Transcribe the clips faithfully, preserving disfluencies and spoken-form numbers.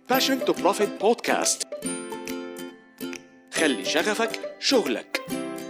Passion to Profit Podcast. خلي شغفك شغلك.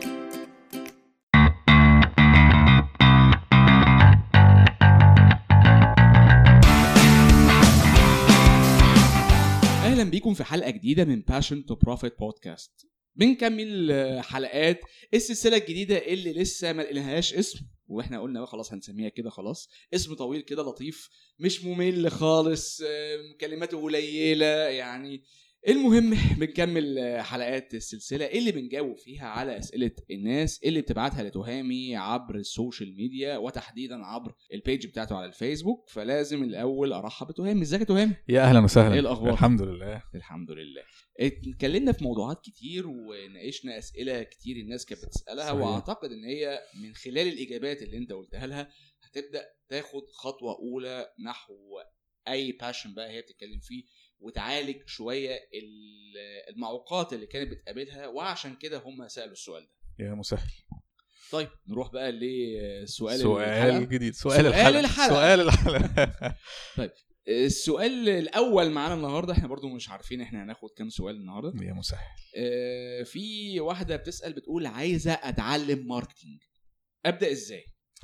أهلا بيكم في حلقة جديدة من Passion to Profit Podcast. بنكمل حلقات السلسلة الجديدة اللي لسه ما لقيناهاش اسم، واحنا قلنا خلاص هنسميها كده، خلاص اسم طويل كده لطيف مش ممل خالص، كلماته قليلة يعني. المهم بنكمل حلقات السلسلة اللي بنجاوب فيها على أسئلة الناس اللي بتبعتها لتهامي عبر السوشيال ميديا، وتحديدا عبر البيج بتاعته على الفيسبوك. فلازم الأول أرحب بتهامي. ازيك يا تهامي؟ يا أهلا وسهلا. ايه الأخبار؟ الحمد لله الحمد لله. اتكلمنا في موضوعات كتير وناقشنا أسئلة كتير الناس كانت بتسألها، صحيح. واعتقد ان هي من خلال الإجابات اللي انت قلتها لها هتبدأ تاخد خطوة أولى نحو أي باشن بقى هي بتتكلم فيه، وتعالج شوية المعوقات اللي كانت بتقابلها، وعشان كده هم سألوا السؤال ده. يا مسهل. طيب نروح بقى لسؤال سؤال جديد. سؤال, سؤال الحلقة. الحلقة. سؤال الحلقة. طيب السؤال الأول معانا النهاردة، احنا برضو مش عارفين احنا هناخد كام سؤال النهاردة. يا مسهل. اه في واحدة بتسأل بتقول عايزة أتعلم ماركتينج، أبدأ إزاي؟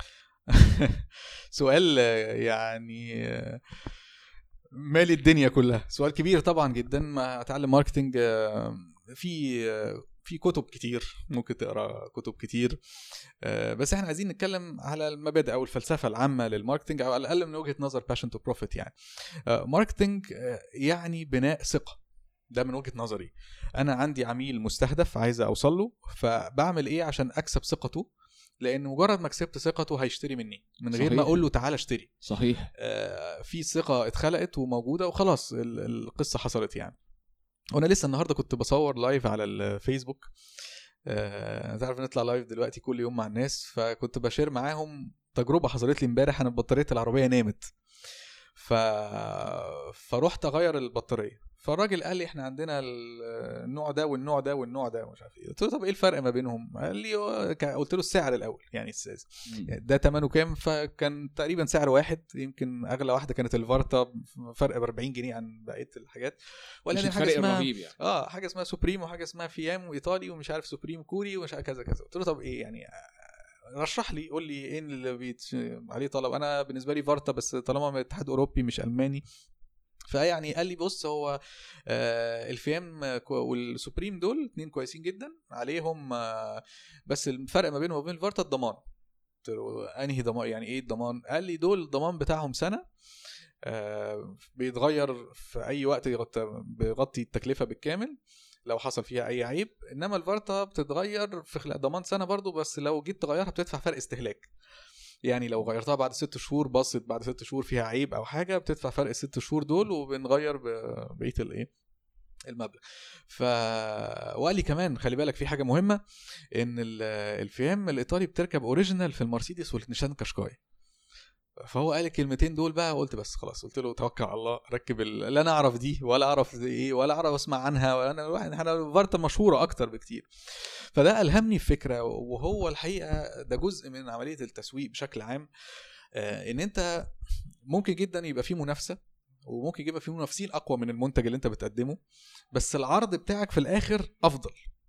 سؤال يعني مالي الدنيا كلها، سؤال كبير طبعا جدا. ما اتعلم ماركتينج، في في كتب كتير، ممكن تقرا كتب كتير، بس احنا عايزين نتكلم على المبادئ او الفلسفه العامه للماركتينج، او على الاقل من وجهه نظر Passion to Profit. يعني ماركتينج يعني بناء ثقه، ده من وجهه نظري. انا عندي عميل مستهدف عايز اوصل له، فبعمل ايه عشان اكسب ثقته؟ لان مجرد ما كسبت ثقته هيشتري مني من غير صحيح. ما اقول له تعالى اشتري. صحيح. آه في ثقه اتخلقت وموجوده وخلاص، القصه حصلت يعني. وانا لسه النهارده كنت بصور لايف على الفيسبوك، آه تعرف نطلع لايف دلوقتي كل يوم مع الناس، فكنت بشير معاهم تجربه حصلت لي امبارح. انا بطاريه العربيه نامت، ف فروحت اغير البطاريه، فالراجل قال لي احنا عندنا النوع ده والنوع ده والنوع ده ومش عارف ايه. قلت له طب ايه الفرق ما بينهم؟ قال لي، قلت له السعر الاول يعني ده ثمنه كام؟ فكان تقريبا سعر واحد، يمكن اغلى واحده كانت الفارتا، فرق ب أربعين جنيه عن بقيه الحاجات. ولا حاجه فرق اسمها رهيب يعني. اه حاجه اسمها سوبريم، وحاجه اسمها فيام وايطالي، ومش عارف سوبريم كوري، ومش عارف كذا كذا. قلت له طب ايه يعني، رشح لي، قول لي ايه اللي بيت عليه طلب. انا بالنسبه لي فارتا، بس طالما من الاتحاد الاوروبي مش الماني. فيعني قال لي بص، هو آه الفيام والسوبريم دول اتنين كويسين جدا عليهم، آه بس الفرق ما بينهم وبين الفارتا الضمان. قلت له انهي ضمان؟ يعني ايه الضمان؟ قال لي دول الضمان بتاعهم سنه، آه بيتغير في اي وقت، بيغطي التكلفه بالكامل لو حصل فيها اي عيب. انما الفارتا بتتغير في خلال ضمان سنه برضو، بس لو جيت تغيرها بتدفع فرق استهلاك. يعني لو غيرتها بعد ست شهور، بصت بعد ست شهور فيها عيب او حاجه، بتدفع فرق الست شهور دول، وبنغير بقيه الايه المبلغ. ف وقال لي كمان خلي بالك في حاجه مهمه، ان الفيام الايطالي بتركب اوريجينال في المرسيدس والنيسان قشقاي. فهو قال الكلمتين دول بقى، قلت بس خلاص، قلت له توكل على الله، ركب ال... لا انا اعرف دي ولا اعرف دي ايه ولا اعرف اسمع عنها، وانا واحد انا فارتا مشهوره اكتر بكتير. فده الهمني الفكره، وهو الحقيقه ده جزء من عمليه التسويق بشكل عام. آه ان انت ممكن جدا يبقى فيه منافسه، وممكن يبقى فيه منافسين اقوى من المنتج اللي انت بتقدمه، بس العرض بتاعك في الاخر افضل.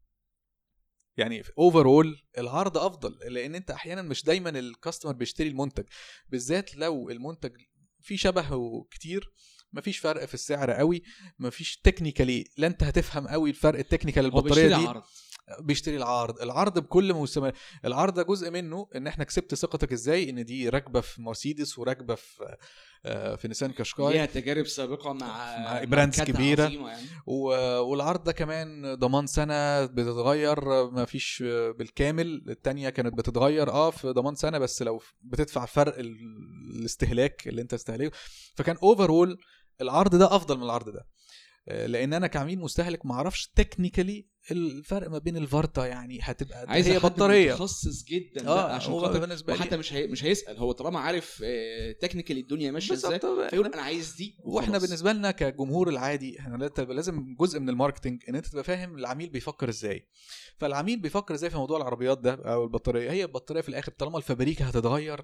يعني اوفرول العرض افضل، لان انت احيانا مش دايما الكاستمر بيشتري المنتج، بالذات لو المنتج في شبه كتير، مفيش فرق في السعر قوي، مفيش تكنيكالي، لا انت هتفهم قوي الفرق التكنيكال البطاريه دي. عرض. بيشتري العرض العرض بكل موسم. العرض ده جزء منه ان احنا كسبت ثقتك ازاي، ان دي راكبه في مرسيدس وراكبه في في نيسان قشقاي، ليها تجارب سابقه مع, مع براندز كبيره يعني. والعرض ده كمان ضمان سنه بتتغير، ما فيش بالكامل. التانية كانت بتتغير اه في ضمان سنه، بس لو بتدفع فرق الاستهلاك اللي انت استهلكه. فكان اوفرول العرض ده افضل من العرض ده، لان انا كعميل مستهلك ما اعرفش تكنيكالي الفرق ما بين الفارتا. يعني هتبقى عايز هي بطاريه متخصص جدا آه عشان خاطر، وحتى لي... مش هي... مش هيسال، هو طالما عارف تكنيكالي الدنيا ماشيه ازاي فيقول انا عايز دي. واحنا بالنسبه لنا كجمهور العادي احنا لازم جزء من الماركتنج ان انت تبقى فاهم العميل بيفكر ازاي. فالعميل بيفكر ازاي في موضوع العربيات ده او البطاريه. هي البطاريه في الاخر طالما الفابريكا هتتغير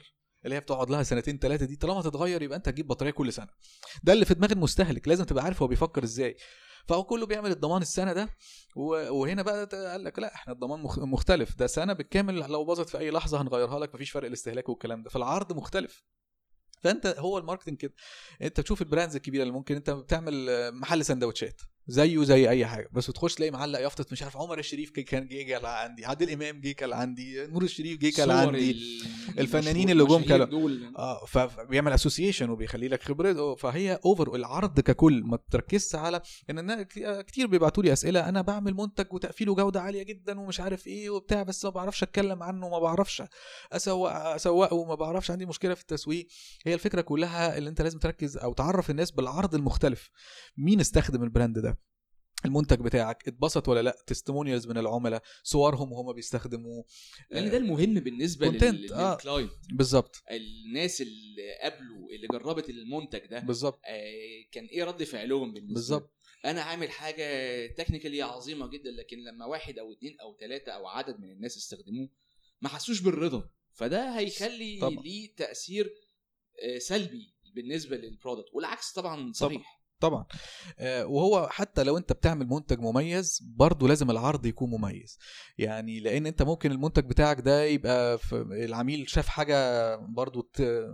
اللي هي بتقعد لها سنتين ثلاثه دي طالما تتغير يبقى انت هتجيب بطاريه كل سنه. ده اللي في دماغ المستهلك، لازم تبقى عارف هو بيفكر ازاي. فهو كله بيعمل الضمان السنه ده، وهنا بقى قال لك لا احنا الضمان مختلف، ده سنه بالكامل، لو باظت في اي لحظه هنغيرها لك، مفيش فرق الاستهلاك والكلام ده. فالعرض مختلف. فانت هو الماركتنج كده، انت تشوف البراندز الكبيره اللي ممكن انت بتعمل محل سندوتشات زيه زي اي حاجه، بس تخش تلاقي معلق يافطه مش عارف عمر الشريف كان جه كان عندي، عادل امام جه كان عندي، نور الشريف جه كان عندي، الفنانين اللي جم كانوا اه فبيعمل اسوسيشن وبيخلي لك خبره. فهي اوفر العرض ككل، ما تركزش على ان كتير بيبعتوا لي اسئله انا بعمل منتج وتقفيله جوده عاليه جدا ومش عارف ايه وبتاع، بس ما بعرفش اتكلم عنه، ما بعرفش اسوق اسوقه، وما بعرفش، عندي مشكله في التسويق. هي الفكره كلها اللي انت لازم تركز او تعرف الناس بالعرض المختلف، مين استخدم البراند ده، المنتج بتاعك اتبسط ولا لا، تستمونيالز من العملاء، صورهم وهم بيستخدموه، لان ده المهم بالنسبه للكلاينت. آه. بالظبط، الناس اللي قبلوا اللي جربت المنتج ده بالظبط آه كان ايه رد فعلهم بالنسبه بالظبط. انا عامل حاجه تكنيكالي عظيمه جدا، لكن لما واحد او اتنين او تلاتة او عدد من الناس استخدموه ما حسوش بالرضا، فده هيخلي ليه تاثير آه سلبي بالنسبه للبرودكت، والعكس طبعا صحيح طبعا. آه وهو حتى لو انت بتعمل منتج مميز برضو لازم العرض يكون مميز، يعني لان انت ممكن المنتج بتاعك ده يبقى العميل شاف حاجة برضو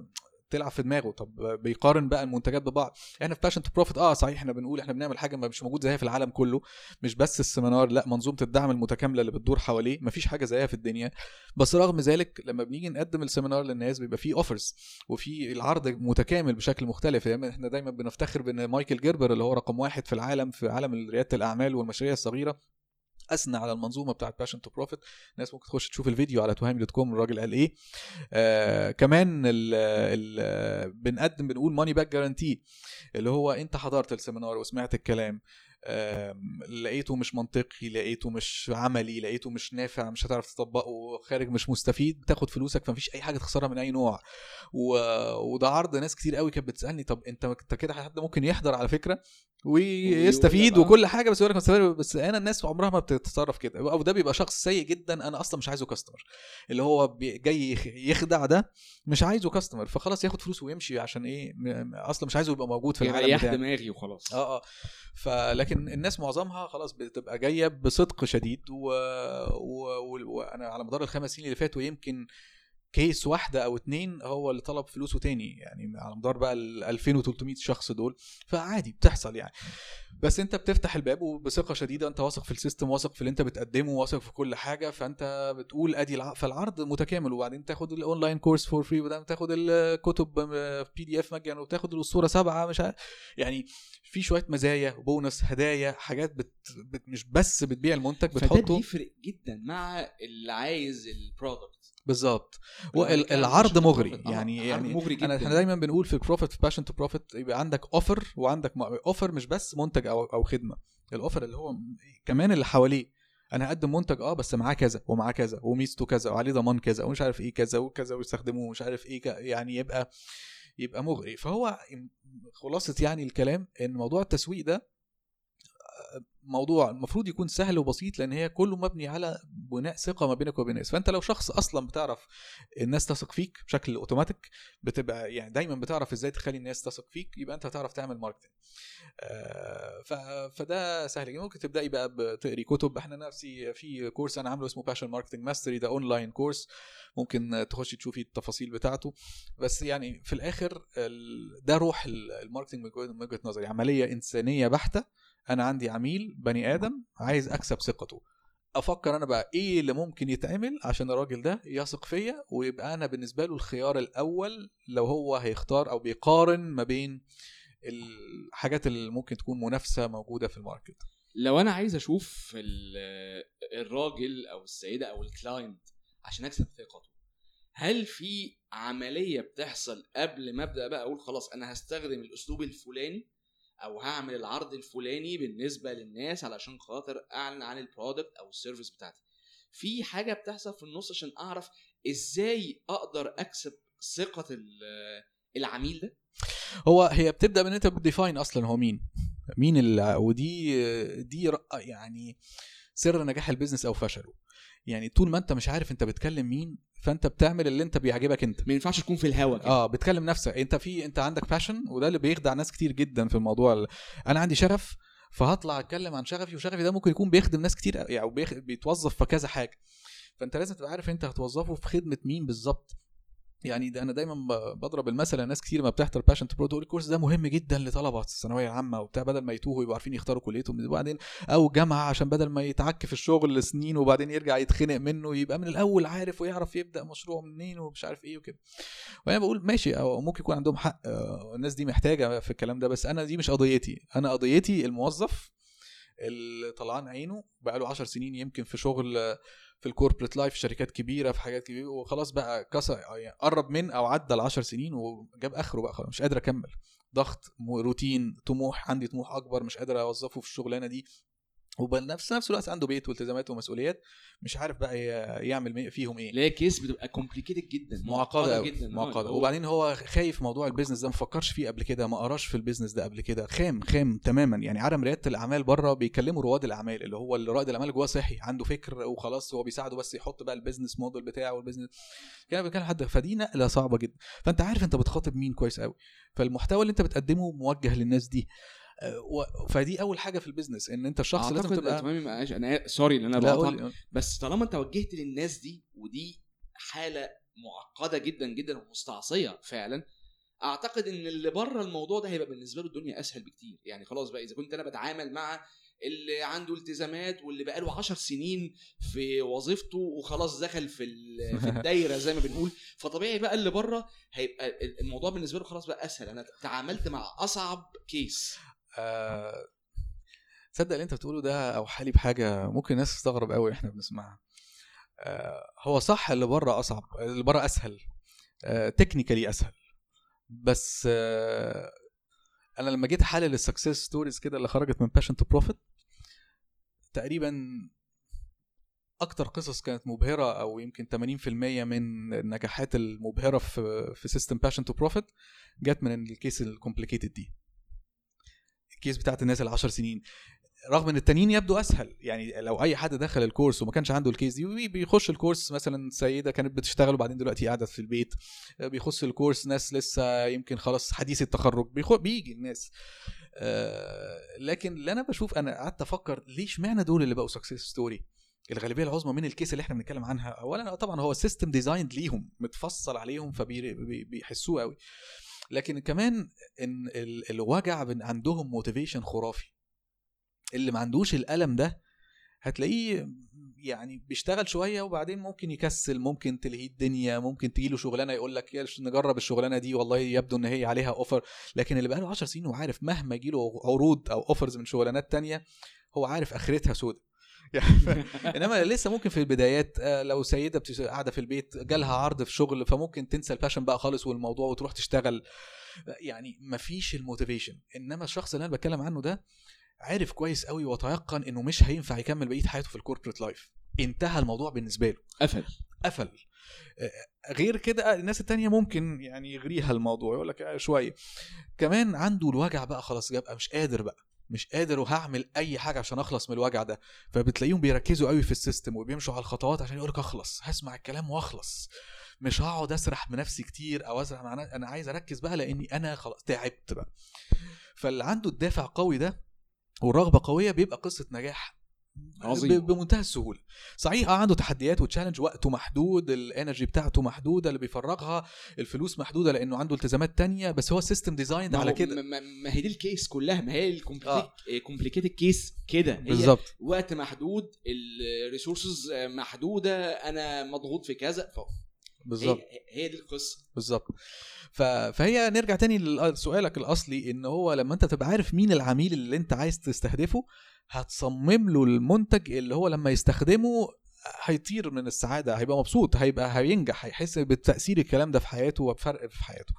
تلعب في دماغه، طب بيقارن بقى المنتجات ببعض. احنا في باشن تو بروفيت اه صحيح احنا بنقول احنا بنعمل حاجه مش موجود زيها في العالم كله، مش بس السيمينار، لا منظومه الدعم المتكامله اللي بتدور حواليه مفيش حاجه زيها في الدنيا. بس رغم ذلك لما بنيجي نقدم السيمينار للناس بيبقى فيه اوفرز وفي العرض متكامل بشكل مختلف. يعني احنا دايما بنفتخر بان مايكل جيربر اللي هو رقم واحد في العالم في عالم رياده الاعمال والمشاريع الصغيره اثنى على المنظومه بتاعت باشن تو بروفيت. الناس ممكن تخش تشوف الفيديو على توهامي دوت كوم الراجل قال ايه. آه كمان ال ال بنقدم بنقول ماني باك جارانتي، اللي هو انت حضرت السيمينار وسمعت الكلام لقيته مش منطقي، لقيته مش عملي، لقيته مش نافع، مش هتعرف تطبقه، خارج مش مستفيد، بتاخد فلوسك، فمفيش اي حاجه تخسرها من اي نوع. و... وده عرض ناس كتير قوي كانت بتسالني طب انت انت كده حد ممكن يحضر على فكره ويستفيد وكل حاجه بس يقول لك مستفيد، بس انا الناس عمرها ما بتتصرف كده، او ده بيبقى شخص سيء جدا انا اصلا مش عايزه كاستمر، اللي هو جاي يخدع ده مش عايزه كاستمر، فخلاص ياخد فلوسه ويمشي عشان ايه، اصلا مش عايزه يبقى موجود في العالم بتاعي، دماغي وخلاص. اه اه فلكن الناس معظمها خلاص بتبقى جايه بصدق شديد. وانا و... و... على مدار الخمس سنين اللي فاتوا يمكن كيس واحدة او اتنين هو اللي طلب فلوسه تاني، يعني على مدار بقى ال ألفين وثلاثمية شخص دول، فعادي بتحصل يعني. بس انت بتفتح الباب وبثقة شديدة، انت واثق في السيستم، واثق في اللي انت بتقدمه، واثق في كل حاجة، فانت بتقول ادي الع... فالعرض متكامل. وبعدين تاخد الاونلاين كورس فور فري، وبعدين تاخد الكتب بي دي اف مجانا، وتاخد الاسطورة سبعة مش عارف. يعني في شوية مزايا بونص هدايا حاجات بت... بت... مش بس بتبيع المنتج، بتحطه. فده بيفرق جدا مع اللي عايز البرودكت بالظبط. والعرض مغري يعني, يعني مغري انا احنا دايما بنقول في البروفيت في باشن تو بروفيت يبقى عندك اوفر، وعندك اوفر مش بس منتج او او خدمه، الاوفر اللي هو كمان اللي حواليه. انا هقدم منتج اه بس معاه كذا ومعاه كذا وميزته كذا وعليه ضمان كذا ومش عارف ايه كذا وكذا ويستخدموه مش عارف ايه، يعني يبقى يبقى مغري. فهو خلاصه يعني الكلام ان موضوع التسويق ده موضوع المفروض يكون سهل وبسيط، لان هي كله مبني على بناء ثقه ما بينك وبين الناس. فانت لو شخص اصلا بتعرف الناس تثق فيك بشكل اوتوماتيك، بتبقى يعني دايما بتعرف ازاي تخلي الناس تثق فيك، يبقى انت هتعرف تعمل ماركتنج. فده سهل جدا. ممكن تبداي بقى بتقري كتب. احنا نفسي في كورس انا عامله اسمه باشن ماركتنج ماستري، ده اونلاين كورس، ممكن تخشي تشوفي التفاصيل بتاعته. بس يعني في الاخر ده روح الماركتنج من وجهه نظري، عمليه انسانيه بحته. انا عندي عميل بني ادم عايز اكسب ثقته، افكر انا بقى ايه اللي ممكن يتعمل عشان الراجل ده يثق فيا، ويبقى انا بالنسبه له الخيار الاول لو هو هيختار او بيقارن ما بين الحاجات اللي ممكن تكون منافسه موجوده في الماركت. لو انا عايز اشوف الراجل او السيده او الكلاينت عشان اكسب ثقته، هل في عمليه بتحصل قبل ما ابدا بقى اقول خلاص انا هستخدم الاسلوب الفلاني او هعمل العرض الفلاني بالنسبه للناس علشان خاطر اعلن عن البرودكت او السيرفيس بتاعتي؟ في حاجه بتحصل في النص عشان اعرف ازاي اقدر اكسب ثقه العميل ده؟ هو هي بتبدا من انت بتديفاين اصلا هو مين مين ال... ودي دي يعني سر نجاح البيزنس او فشله. يعني طول ما انت مش عارف انت بتكلم مين فانت بتعمل اللي انت بيعجبك انت. ما ينفعش تكون في الهوا كده. اه بتكلم نفسك انت في انت عندك باشن، وده اللي بيخدع ناس كتير جدا في الموضوع اللي انا عندي شغف فهطلع اتكلم عن شغفي، وشغفي ده ممكن يكون بيخدم ناس كتير يعني بيخ... بيتوظف في كذا حاجه، فانت لازم تبقى عارف انت هتوظفه في خدمه مين بالظبط. يعني ده انا دايما بضرب المثل، ناس كتير ما بتحضر باشن تو برو تقول الكورس ده مهم جدا لطلبه الثانويه العامه وبتاع، بدل ما يتوهوا يبقوا عارفين يختاروا كليتهم وبعدين او جامعه، عشان بدل ما يتعك في الشغل سنين وبعدين يرجع يتخنق منه يبقى من الاول عارف ويعرف يبدا مشروع منين ومش عارف ايه وكده. وانا بقول ماشي، او ممكن يكون عندهم حق، الناس دي محتاجه في الكلام ده، بس انا دي مش قضيتي. انا قضيتي الموظف اللي طلعان عينه بقاله عشر سنين يمكن في شغل في الكوربريت لايف، شركات كبيره في حاجات كبيره، وخلاص بقى كسر يعني قرب من او عدى العشر سنين وجاب اخره بقى، خلاص مش قادر اكمل، ضغط روتين طموح، عندي طموح اكبر مش قادر اوظفه في الشغلانه دي، وبنفس نفس الوقت عنده بيت والتزامات ومسؤوليات مش عارف بقى يعمل فيهم ايه. ليه كيس بتبقى كومبليكيتد جدا، معقده جدا معقده. وبعدين هو خايف موضوع البيزنس ده، ما فكرش فيه قبل كده، ما قراش في البيزنس ده قبل كده، خام خام تماما. يعني عالم رياده الاعمال بره بيكلموا رواد الاعمال، اللي هو اللي رائد الاعمال جواه صحي عنده فكر وخلاص هو بيساعده بس يحط بقى البيزنس موديل بتاعه والبيزنس كده بيتكلم حد. فدي نقله صعبه جدا، فانت عارف انت بتخاطب مين كويس قوي، فالمحتوى اللي انت بتقدمه موجه للناس دي. فدي اول حاجه في البيزنس، ان انت الشخص لازم تبقى تمام. انا سوري ان انا بقطع، بس طالما انت وجهت للناس دي، ودي حاله معقده جدا جدا ومستعصيه فعلا، اعتقد ان اللي بره الموضوع ده هيبقى بالنسبه له الدنيا اسهل بكتير. يعني خلاص بقى اذا كنت انا بتعامل مع اللي عنده التزامات واللي بقاله عشر سنين في وظيفته وخلاص دخل في في الدايره زي ما بنقول، فطبيعي بقى اللي بره هيبقى الموضوع بالنسبه له خلاص بقى اسهل. انا تعاملت مع اصعب كيس. آه، تصدق اللي انت بتقوله ده او حالي بحاجه ممكن الناس تستغرب قوي احنا بنسمعها. آه، هو صح اللي بره اصعب، اللي بره اسهل، آه، تكنيكالي اسهل، بس آه، انا لما جيت احلل السكسس ستوريز كده اللي خرجت من باشن تو بروفيت، تقريبا اكتر قصص كانت مبهره او يمكن ثمانين بالمية من النجاحات المبهره في في سيستم باشن تو بروفيت جت من الكيس الكومبليكيتد دي، الكيس بتاعت الناس العشر سنين، رغم ان التانيين يبدو اسهل. يعني لو اي حد دخل الكورس وما كانش عنده الكيس دي، بيخش الكورس مثلا سيده كانت بتشتغل وبعدين دلوقتي قاعده في البيت، بيخش الكورس ناس لسه يمكن خلاص حديث التخرج، بيجي الناس. آه لكن اللي انا بشوف، انا قعدت افكر ليش معنى دول اللي بقوا سكسس ستوري الغالبيه العظمى من الكيس اللي احنا بنتكلم عنها. اولا طبعا هو سيستم ديزايند ليهم، متفصل عليهم فبيحسوه قوي، لكن كمان ان الوجع عندهم موتيفيشن خرافي. اللي ما عندوش الألم ده هتلاقيه يعني بيشتغل شويه وبعدين ممكن يكسل، ممكن تلهي الدنيا، ممكن تجيله شغلانه يقول لك يا نجرب الشغلانه دي والله يبدو ان هي عليها اوفر. لكن اللي بقاله عشر سنين وعارف مهما يجيله عروض او اوفرز من شغلانات تانية هو عارف اخرتها سودة يعني. انما لسه ممكن في البدايات لو سيده قاعده في البيت جالها عرض في شغل فممكن تنسى الباشن بقى خالص والموضوع وتروح تشتغل، يعني مفيش الموتيفيشن. انما الشخص اللي انا بتكلم عنه ده عارف كويس قوي وتيقن انه مش هينفع يكمل بقيه حياته في الكوربريت لايف، انتهى الموضوع بالنسبه له، قفل قفل. غير كده الناس التانية ممكن يعني يغريها الموضوع يقول لك شويه كمان عنده الوجع بقى خلاص، جاب مش قادر بقى مش قادر وهعمل اي حاجه عشان اخلص من الوجع ده. فبتلاقيهم بيركزوا قوي في السيستم وبيمشوا على الخطوات عشان يقولك اخلص، هسمع الكلام واخلص، مش هقعد اسرح بنفسي كتير او اسرح مع انا عايز اركز بقى لاني انا خلاص تعبت بقى. فاللي عنده الدافع قوي ده والرغبه قويه بيبقى قصه نجاح عظيم بمنتهى السهوله. صحيح عنده تحديات وتشالنج، وقته محدود، الانرجي بتاعته محدوده اللي بيفرغها، الفلوس محدوده لانه عنده التزامات تانية، بس هو سيستم ديزايند على كده. ما هي دي الكيس كلها، ما هي الكومبليكيتد كيس كده بالظبط. وقت محدود، الريسورسز محدوده، انا مضغوط في كذا، بالظبط هي, هي دي القصه بالظبط. فهي نرجع تاني لسؤالك الاصلي، ان هو لما انت تبقى عارف مين العميل اللي انت عايز تستهدفه هتصمم له المنتج اللي هو لما يستخدمه هيطير من السعاده، هيبقى مبسوط، هيبقى هينجح، هيحس بالتاثير الكلام ده في حياته وبفرق في حياته.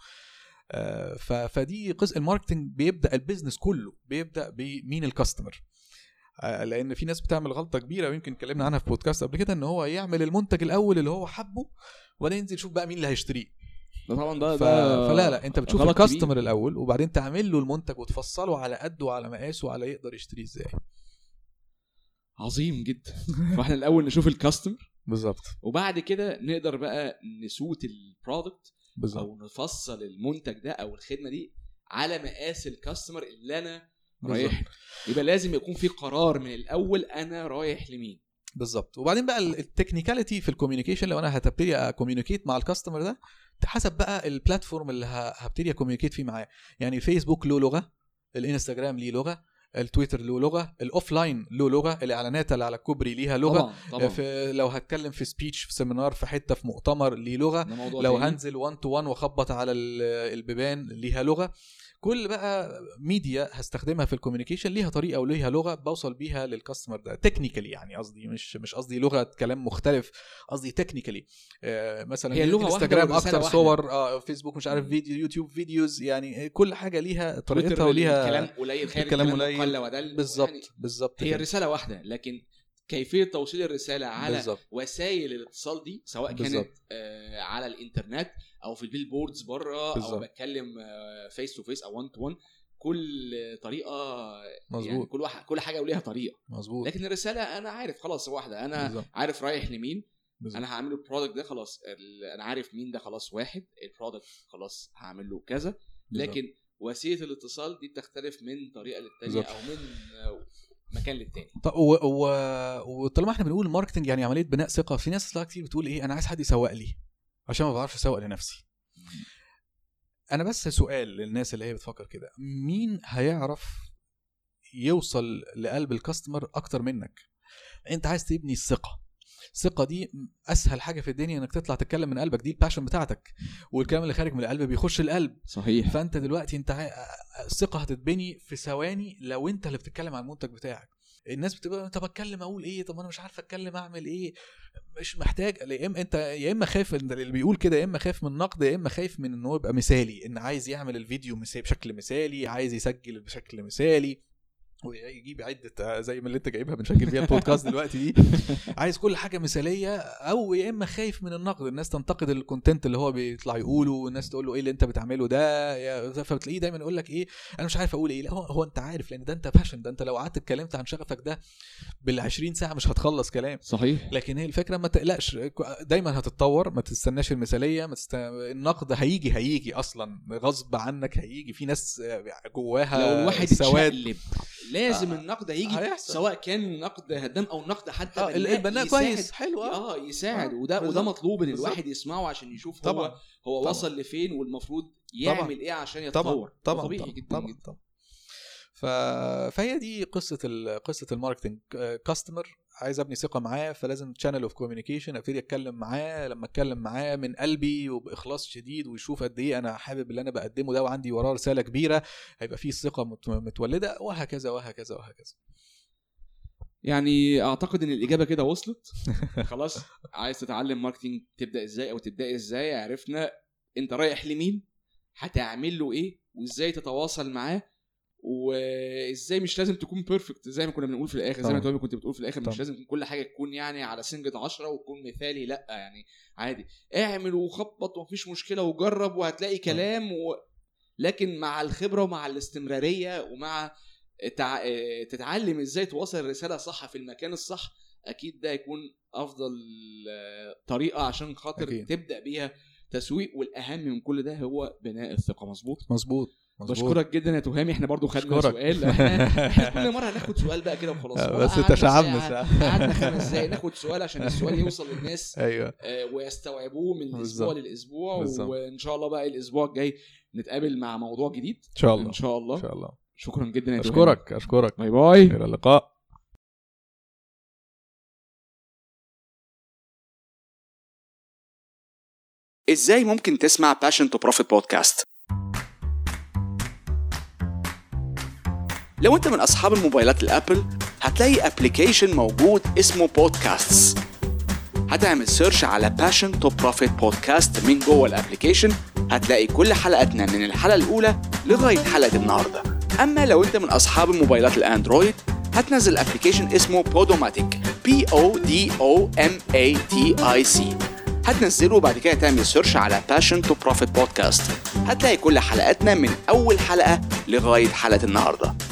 فدي قصه الماركتنج، بيبدا البيزنس كله بيبدا بمين الكاستمر. لان في ناس بتعمل غلطه كبيره ويمكن اتكلمنا عنها في بودكاست قبل كده، ان هو يعمل المنتج الاول اللي هو حبه وبعدين ينزل يشوف بقى مين اللي هيشتريه. طبعا ده, ف... ده فلا لا انت بتشوف الكاستمر الاول وبعدين تعمل له المنتج وتفصله على قده وعلى مقاسه وعلى يقدر يشتريه ازاي. عظيم جدا. فاحنا الاول نشوف الكاستمر بالظبط. وبعد كده نقدر بقى نسوت البرودكت بالظبط، او نفصل المنتج ده او الخدمه دي على مقاس الكاستمر اللي انا بالظبط. رايح. يبقى لازم يكون في قرار من الاول انا رايح لمين. بالظبط. وبعدين بقى التكنيكاليتي في الكوميونيكيشن، لو انا هتبتدي اكوميونيكيت مع الكاستمر ده حسب بقى البلاتفورم اللي هبتدي اكوميونيكيت فيه معاه. يعني فيسبوك له لغه، الانستجرام ليه لغه، التويتر له لغه، الاوفلاين له لغه، الاعلانات اللي على الكوبري ليها لغه. طبعا طبعا. في لو هتكلم في سبيتش في سيمينار في حته في مؤتمر ليه لغه، لو تاني. هنزل واحد تو واحد واخبط على البيبان ليها لغه. كل بقى ميديا هستخدمها في الكوميونيكيشن ليها طريقه وليها لغه بوصل بيها للكاستمر ده تكنيكالي. يعني قصدي مش مش قصدي لغه كلام مختلف، قصدي تكنيكالي. آه مثلا هي اللغه انستجرام اكتر صور، اه فيسبوك مش عارف فيديو، يوتيوب فيديوز، يعني كل حاجه ليها طريقتها وليها كلام قليل، خير الكلام قليل. بالظبط يعني بالظبط. هي الرساله واحده، لكن كيفيه توصيل الرساله على بالزبط. وسائل الاتصال دي سواء كانت بالزبط. آه على الانترنت او في البيلبوردز بره او بتكلم آه فيس تو فيس او وان تو وان، كل طريقه مزبوط. يعني كل واحد كل حاجه وليها طريقه مظبوط. لكن الرساله انا عارف خلاص واحده، انا بالزبط. عارف رايح لمين بالزبط. انا هعمل له البرودكت ده خلاص، انا عارف مين ده خلاص، واحد البرودكت خلاص هعمل له كذا. لكن بالزبط. وسيله الاتصال دي بتختلف من طريقه للتانيه او من مكان للتاني. طب وطالما احنا بنقول ماركتنج يعني عمليه بناء ثقه، في ناس كتير بتقول ايه انا عايز حد يسوق لي عشان ما بعرفش اسوق لنفسي. انا بس سؤال للناس اللي هي بتفكر كده، مين هيعرف يوصل لقلب الكاستمر اكتر منك؟ انت عايز تبني الثقه. الثقه دي اسهل حاجه في الدنيا انك تطلع تتكلم من قلبك، دي الباشن بتاعتك، والكلام اللي خارج من القلب بيخش القلب. صحيح. فانت دلوقتي انت الثقه هتتبني في ثواني لو انت اللي بتتكلم عن المنتج بتاعك. الناس بتبقى انت بتكلم اقول ايه، طب انا مش عارف اتكلم اعمل ايه، مش محتاج. يا اما انت يا اما خايف اللي بيقول كده، يا اما خايف من النقد، يا اما خايف من انه يبقى مثالي، ان عايز يعمل الفيديو مثالي بشكل مثالي، عايز يسجل بشكل مثالي ويجيب عده زي ما اللي انت جايبها بنسجل بيها البودكاست دلوقتي دي، عايز كل حاجه مثاليه. او يا اما خايف من النقد، الناس تنتقد الكونتنت اللي هو بيطلع يقوله، والناس تقول له ايه اللي انت بتعمله ده، فبتلاقيه دايما يقول لك ايه انا مش عارف اقول ايه. لا هو, هو انت عارف، لان ده انت باشن، ده انت لو قعدت اتكلمت عن شغفك ده بالعشرين ساعه مش هتخلص كلام. صحيح. لكن هي الفكره ما تقلقش، دايما هتتطور، ما تستناش المثاليه، ما تست... النقد هيجي هيجي اصلا غصب عنك، هيجي في ناس جواها لو الواحد سواد لازم آه. النقد هيجي هيحصل. سواء كان نقد هدام او نقد حتى آه البناء كويس حلو اه يساعد. آه. وده وده مطلوب ان الواحد يسمعه عشان يشوف طبعًا. هو هو طبعًا. وصل لفين والمفروض يعمل طبعًا. ايه عشان يتطور. طبعا طبيعي طبعًا. جدا طبعًا. جدا. طبعًا. ف... فهي دي قصه قصه الماركتنج. كاستمر عايز ابني ثقه معاه، فلازم تشانل اوف كوميونيكيشن، ابتدي اتكلم معاه. لما اتكلم معاه من قلبي وباخلاص شديد ويشوف قد ايه انا حابب اللي انا بقدمه ده وعندي وراه رساله كبيره، هيبقى فيه ثقه متولده، وهكذا وهكذا وهكذا. يعني اعتقد ان الاجابه كده وصلت. خلاص، عايز تتعلم ماركتنج تبدا ازاي او تبدا ازاي، عرفنا انت رايح لمين، هتعمل له ايه، وازاي تتواصل معاه، وازاي مش لازم تكون بيرفكت زي ما كنا بنقول في الاخر. زي ما انت كنت بتقول في الاخر مش لازم كل حاجه تكون يعني على سنجة عشرة وتكون مثالي، لا يعني عادي اعمل وخبط ومفيش مشكله وجرب وهتلاقي كلام و... لكن مع الخبره ومع الاستمراريه ومع تع... تتعلم ازاي توصل الرساله صح في المكان الصح، اكيد ده يكون افضل طريقه عشان خاطر أكيد. تبدا بيها تسويق. والاهم من كل ده هو بناء الثقه. مظبوط مظبوط. بشكرك جدا يا تهامي. احنا برضو خدنا سؤال، احنا, احنا كل مره هناخد سؤال بقى كده وخلاص، بس تشعبنا قعدنا خمس دقايق ناخد سؤال عشان السؤال يوصل للناس. ايوه آه ويستوعبوه من الاسبوع للاسبوع. وان شاء الله بقى الاسبوع الجاي نتقابل مع موضوع جديد ان شاء الله. ان شاء الله ان شاء الله. شكرا جدا يا تهامي. اشكرك اشكرك. باي باي، الى اللقاء. ازاي ممكن تسمع Passion to Profit بودكاست؟ لو انت من اصحاب الموبايلات الابل هتلاقي ابليكيشن موجود اسمه بودكاستس. هتعمل سيرش على Passion to Profit بودكاست من جوه الابليكيشن، هتلاقي كل حلقاتنا من الحلقة الاولى لغاية حلقة النهاردة. اما لو انت من اصحاب الموبايلات الاندرويد هتنزل ابليكيشن اسمه بودوماتيك بي او دي او ام اي تي اي سي. هتنزله وبعد كده تعمل سيرش على Passion to Profit بودكاست، هتلاقي كل حلقاتنا من اول حلقة لغاية حلقة النهاردة.